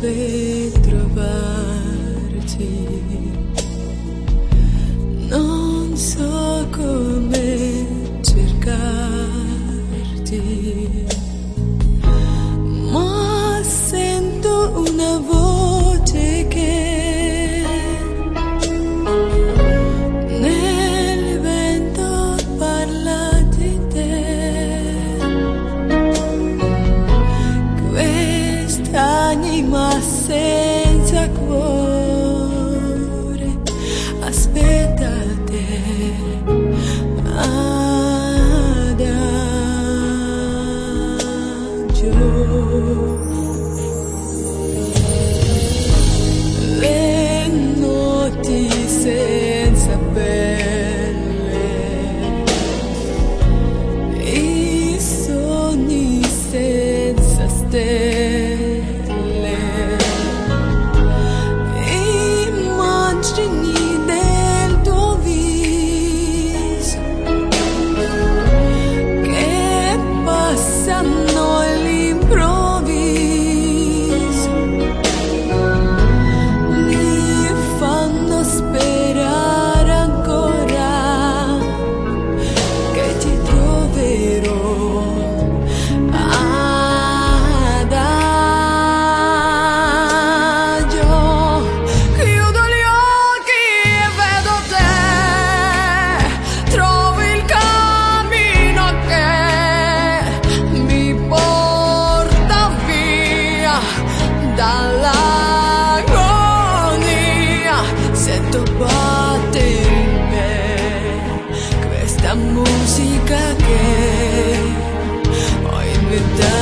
dove trovarti. Non so come cercarti, ma sento una voce che nel vento parla di te. Quest'anima senza cuore aspetta te. Le notti senza pelle, i sogni senza stelle, i margini del tuo viso che passano all'improvviso, li fanno sperare ancora che ti troverò adagio. Chiudo gli occhi e vedo te, trovo il cammino che mi porta via dall'agonia. Sento battere in me questa musica che ho inventato.